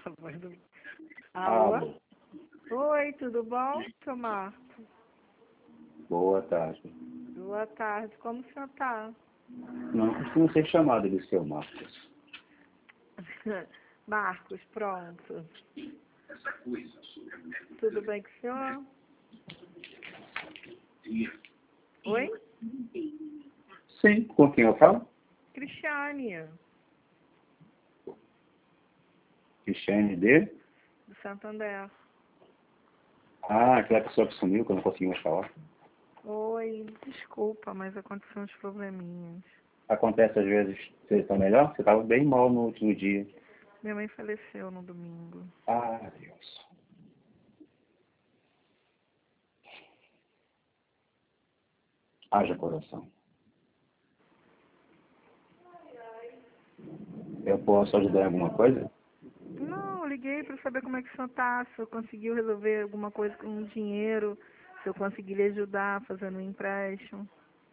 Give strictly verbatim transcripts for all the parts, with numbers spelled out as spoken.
Essa voz do... Ah, Alô? Oi, tudo bom, seu Marcos? boa tarde. Boa tarde, como o senhor tá? Não costumo ser chamado de seu Marcos. Marcos, pronto. Tudo bem com o senhor? Oi? Sim, com quem eu falo? Cristiane, Cristiane de... do Santander. Ah, aquela pessoa que sumiu, que eu não consegui mais falar. Oi, desculpa, mas aconteceu uns probleminhas. Acontece às vezes, você está melhor? Você estava bem mal no último dia. Minha mãe faleceu no domingo. Ah, Deus. Haja coração. Eu posso ajudar em alguma coisa? Não, eu liguei para saber como é que o senhor tá, se eu conseguiu resolver alguma coisa com o dinheiro, se eu consegui lhe ajudar fazendo um empréstimo.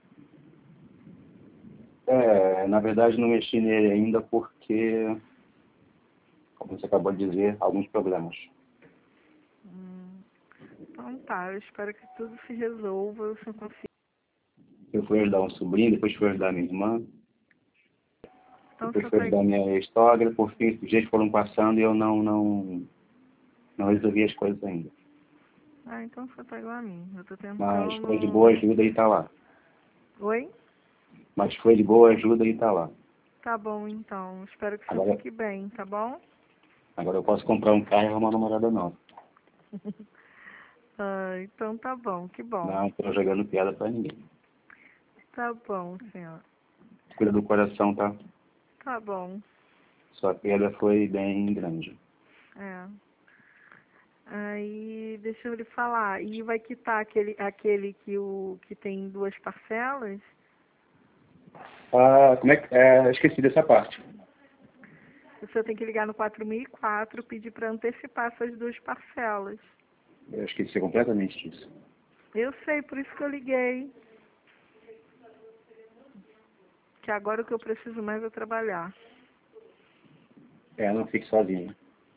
É, na verdade não mexi nele ainda porque, como você acabou de dizer, alguns problemas. Hum, então tá, eu espero que tudo se resolva, o senhor consiga. Eu fui ajudar um sobrinho, depois fui ajudar minha irmã, Então o depois senhor fui tá, ajudar minha sogra, por fim, os dias foram passando e eu não, não, não resolvi as coisas ainda. ah, então o senhor tá igual a mim, eu tô Mas tentando... foi de boa ajuda e tá lá. Oi? Mas foi de boa ajuda e tá lá. Tá bom então, espero que o senhor Agora, fique bem, tá bom? agora eu posso comprar um carro e arrumar uma namorada nova. ah, então tá bom, que bom. Não estou jogando piada pra ninguém. Tá bom, senhor. Cuida do coração, tá? Tá bom, Sua perda foi bem grande. é. Aí, deixa eu lhe falar, e vai quitar aquele, aquele que, o, que tem duas parcelas? Ah, como é que... É, esqueci dessa parte. O senhor tem que ligar no quatro mil e quatro e pedir para antecipar essas duas parcelas. Eu esqueci completamente disso. Eu sei, por isso que eu liguei. Que agora o que eu preciso mais é trabalhar. É, não fique sozinho.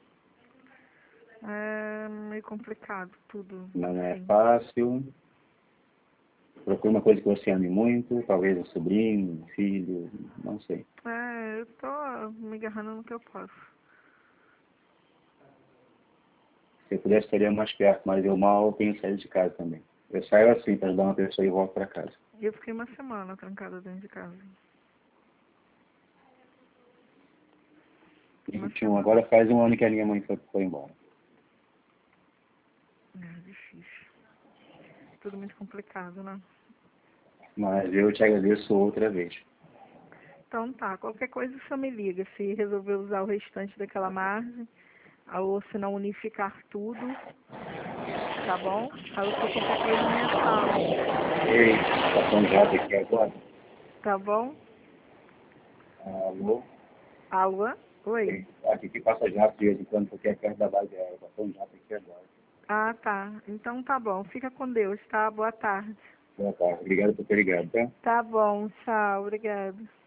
É meio complicado tudo, Não é assim. fácil. Procure uma coisa que você ame muito, talvez um sobrinho, um filho, não sei. É, eu tô me agarrando no que eu posso. Se eu pudesse, estaria mais perto, mas eu mal tenho saído de casa também. Eu saio assim para ajudar uma pessoa e volto para casa. Eu fiquei uma semana trancada dentro de casa. Em Uma vinte e um, semana. agora faz um ano que a minha mãe foi, foi embora. É difícil. Tudo muito complicado, né? Mas eu te agradeço outra vez. Então tá, qualquer coisa o senhor me liga. Se resolver usar o restante daquela margem, ou se não unificar tudo, tá bom? Aí o senhor qualquer coisa me fala. Ei, passando já aqui agora. Tá bom? Alô? Alô? Oi? Ei, aqui que passa jato de vez em quando, porque é perto da base aérea. Passando jato aqui agora. Ah, tá. Então tá bom. Fica com Deus, tá? Boa tarde. Boa tarde. Obrigado por ter ligado, tá? Tá bom, tchau. Obrigada.